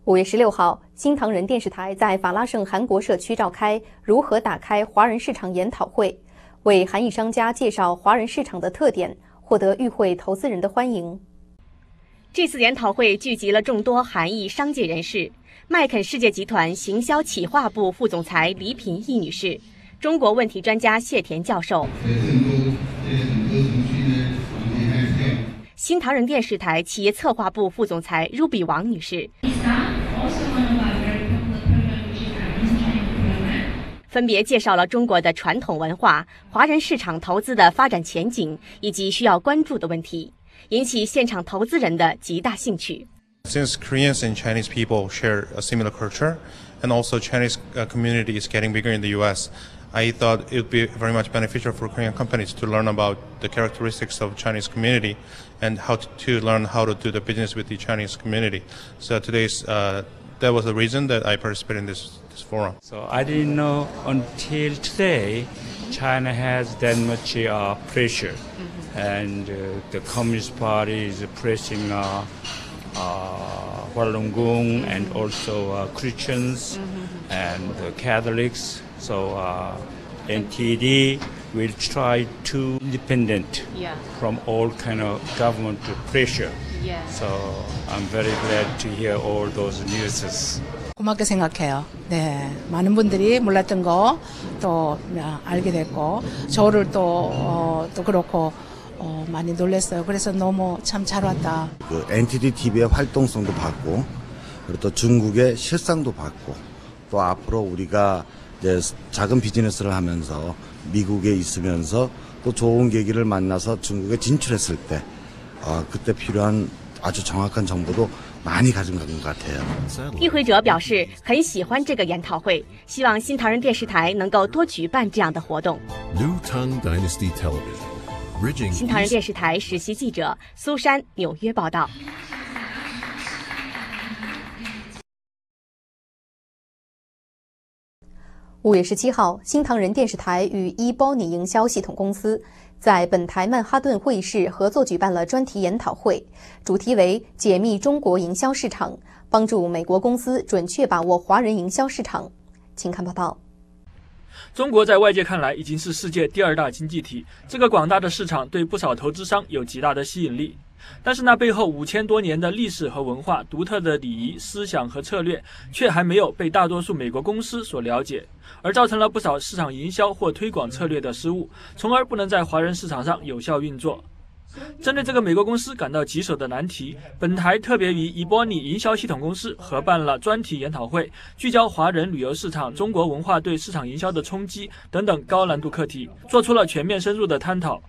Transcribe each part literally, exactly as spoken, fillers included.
五月十六号，新唐人电视台在法拉盛韩国社区召开如何打开华人市场研讨会，为韩裔商家介绍华人市场的特点，获得与会投资人的欢迎。 这次研讨会聚集了众多韩裔商界人士，麦肯世界集团行销企划部副总裁黎平义女士，中国问题专家谢田教授，新唐人电视台企业策划部副总裁 Ruby 王女士，分别介绍了中国的传统文化、华人市场投资的发展前景以及需要关注的问题，引起现场投资人的极大兴趣。 Since Koreans and Chinese people share a similar culture, and also Chinese community is getting bigger in the U S, I thought it would be very much beneficial for Korean companies to learn about the characteristics of Chinese community and how to, to learn how to do the business with the Chinese community. So today's, uh, that was the reason that I participated in this, this forum. So I didn't know until today China has that much uh, pressure, mm-hmm. and uh, the Communist Party is pressing uh, uh, Falun Gong and also uh, Christians, mm-hmm. and uh, Catholics. So uh, N T D will try to independent yeah. from all kind of government pressure. Yeah. So I'm very glad to hear all those news. 고맙게 생각해요. 네, 많은 분들이 몰랐던 거 또 알게 됐고, 저를 또 어, 또 그렇고 어, 많이 놀랐어요. 그래서 너무 참 잘 왔다. 그 엔티디 티비의 활동성도 봤고, 그리고 또 중국의 실상도 봤고, 또 앞으로 우리가 이제 작은 비즈니스를 하면서 미국에 있으면서 또 좋은 계기를 만나서 중국에 진출했을 때, 어, 그때 필요한 아주 정확한 정보도 많이 가진 것 같아요. 与会者表示很喜欢这个研讨会，希望新唐人电视台能够多举办这样的活动。 New Tang Dynasty Television, 新唐人电视台实习记者苏珊，纽约报道。 五月十七号，新唐人电视台与 eBonnie 营销系统公司在本台曼哈顿会议室合作举办了专题研讨会，主题为解密中国营销市场，帮助美国公司准确把握华人营销市场。请看报道。 中国在外界看来已经是世界第二大经济体，这个广大的市场对不少投资商有极大的吸引力。但是那背后五千多年的历史和文化、独特的礼仪、思想和策略，却还没有被大多数美国公司所了解，而造成了不少市场营销或推广策略的失误，从而不能在华人市场上有效运作。针对这个美国公司感到棘手的难题，本台特别与 eBonnie 营销系统公司合办了专题研讨会，聚焦华人旅游市场、中国文化对市场营销的冲击等等高难度课题，做出了全面深入的探讨。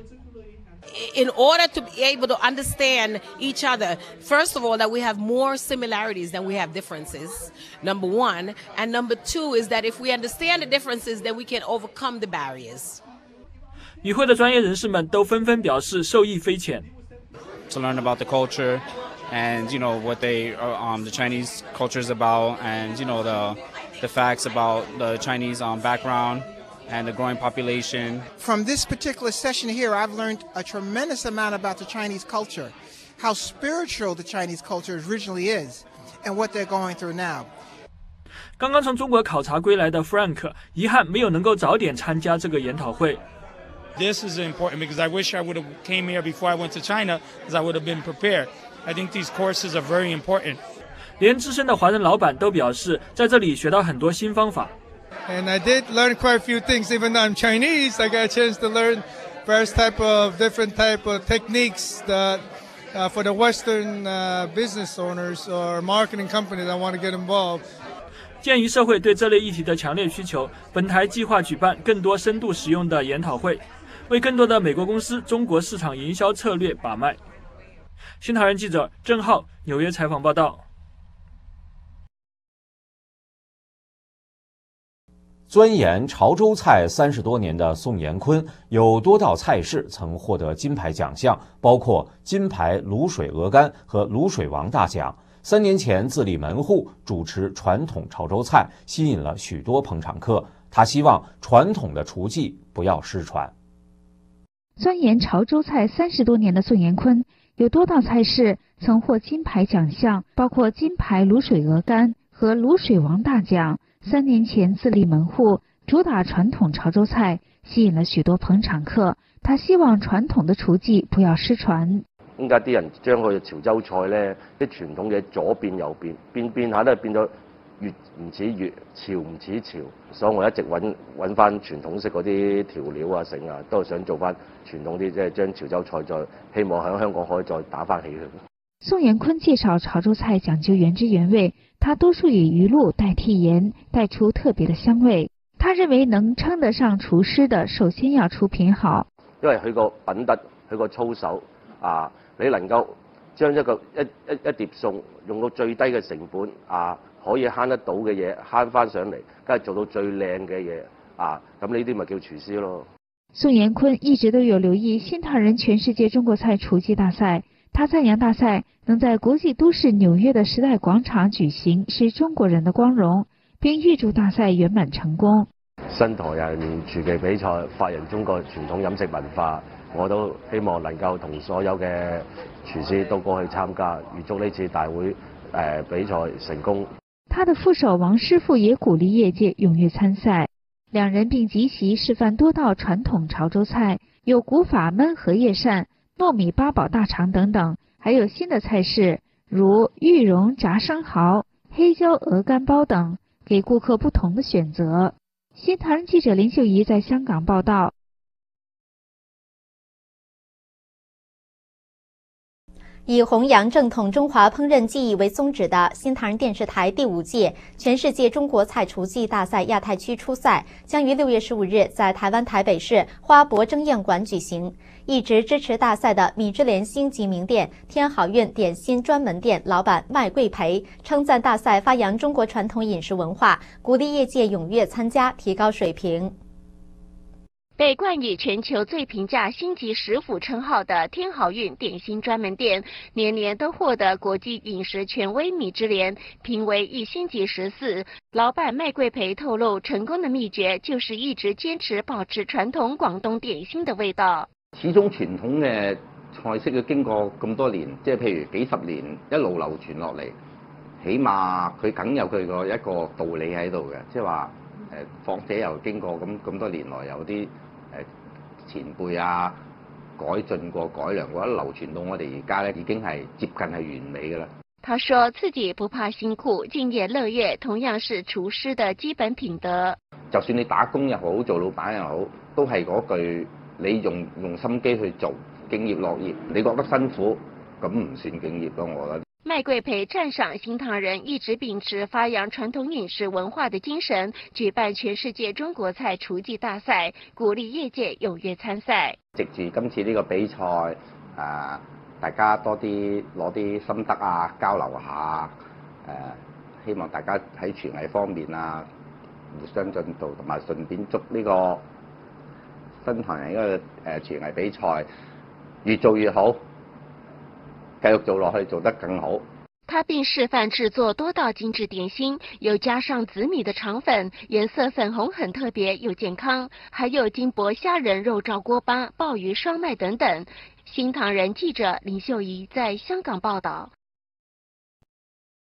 In order to be able to understand each other, first of all, that we have more similarities than we have differences, number one. And number two is that if we understand the differences, then we can overcome the barriers. 与会的专业人士们都纷纷表示受益匪浅。 To learn about the culture and, you know, what they, um, the Chinese culture is about, and, you know, the, the facts about the Chinese um, background and the growing population. From this particular session here, I've learned a tremendous amount about the Chinese culture, how spiritual the Chinese culture originally is, and what they're going through now. 刚刚从中国考察归来的 Frank 遗憾没有能够早点参加这个研讨会。 This is important because I wish I would have came here before I went to China, because I would have been prepared. I think these courses are very important. 连资深的华人老板都表示，在这里学到很多新方法。 And I did learn quite a few things. Even though I'm Chinese, I got a chance to learn various type of different type of techniques that uh, for the Western uh, business owners or marketing companies that want to get involved. 鉴于社会对这类议题的强烈需求，本台计划举办更多深度实用的研讨会，为更多的美国公司中国市场营销策略把脉。新唐人记者郑浩，纽约采访报道。 钻研潮州菜三十多年的宋延坤，有多道菜式曾获得金牌奖项，包括金牌卤水鹅肝和卤水王大奖。三年前自立门户，主持传统潮州菜，吸引了许多捧场客。他希望传统的厨技不要失传。 钻研潮州菜三十多年的宋延坤， 有多道菜式曾获金牌奖项，包括金牌卤水鹅肝和卤水王大奖。三年前自立门户，主打传统潮州菜，吸引了許多捧場客。他希望傳統的廚技不要失傳。 依家啲人將佢潮州菜咧，啲傳統嘅左變右變，變變下都係變咗粵唔似粵，潮唔似潮，所以我一直揾揾翻傳統式嗰啲調料啊、剩啊，都係想做翻傳統啲，即係將潮州菜再希望喺香港可以再打翻起佢。 宋延坤介紹潮州菜講究原汁原味，他多數以魚露代替鹽，帶出特別的香味。他認為能稱得上廚師的，首先要出品好。 因為佢個品德，佢個操守啊，你能夠將一個一一一碟餸用到最低嘅成本啊，可以慳得到嘅嘢慳翻上嚟，梗係做到最靚嘅嘢啊，咁呢啲咪叫廚師咯。 宋延坤一直都有留意新唐人全世界中國菜廚技大賽，他讚揚大賽能在國際都市紐約的時代廣場舉行，是中國人的光榮，並預祝大賽圓滿成功。 新唐人廚技比賽發揚中國傳統飲食文化，我都希望能夠同所有嘅廚師都過去參加，預祝呢次大會誒、呃、比賽成功。 他的副手王師傅也鼓勵業界踴躍參賽，兩人並集席示範多道傳統潮州菜，有古法燜荷葉扇、糯米八寶大腸等等，還有新的菜式如玉蓉炸生蠔、黑椒鵝肝包等，給顧客不同的選擇。新唐人記者林秀儀在香港報道。 以弘揚正統中華烹飪技藝為宗旨的新唐人電視台第五屆全世界中國菜廚技大賽亞太區初賽將於六月十五日在台灣台北市花博爭艷館舉行。一直支持大賽的米芝蓮星級名店天好運點心專門店老闆麥貴培稱讚大賽發揚中國傳統飲食文化，鼓勵業界踴躍參加，提高水平。 被冠以全球最平價星級食府稱號的天好運點心專門店，年年都獲得國際飲食權威米芝蓮評為一星級食肆。老闆麥貴培透露，成功的秘訣就是一直堅持保持傳統廣東點心的味道。 始終傳統嘅菜式要經過咁多年，即係譬如幾十年一路流傳落嚟，起碼佢梗有佢個一個道理喺度嘅，即係話誒，況且又經過咁咁多年來有啲誒前輩啊改進過、改良過，一流傳到我哋而家咧，已經係接近係完美㗎啦。 他說自己不怕辛苦，敬業樂業，同樣是廚師的基本品德。 就算你打工又好，做老闆又好，都係嗰句。你用用心機去做，敬業樂業，你覺得辛苦，咁唔算敬業咯，我覺得。 麥貴培讚賞新唐人一直秉持發揚傳統飲食文化的精神，舉辦全世界中國菜廚技大賽，鼓勵業界踴躍參賽。 藉住今次呢個比賽，誒、呃，大家多啲攞啲心得啊，交流下，誒、呃，希望大家喺廚藝方面啊，互相進步，同埋順便祝呢個新唐人一個誒廚藝比賽越做越好，繼續做落去做得更好。 他並示範製作多道精緻點心，有加上紫米的腸粉，顏色粉紅很特別又健康，還有金箔蝦仁肉燥鍋巴、鮑魚雙麥等等。新唐人記者林秀儀在香港報道。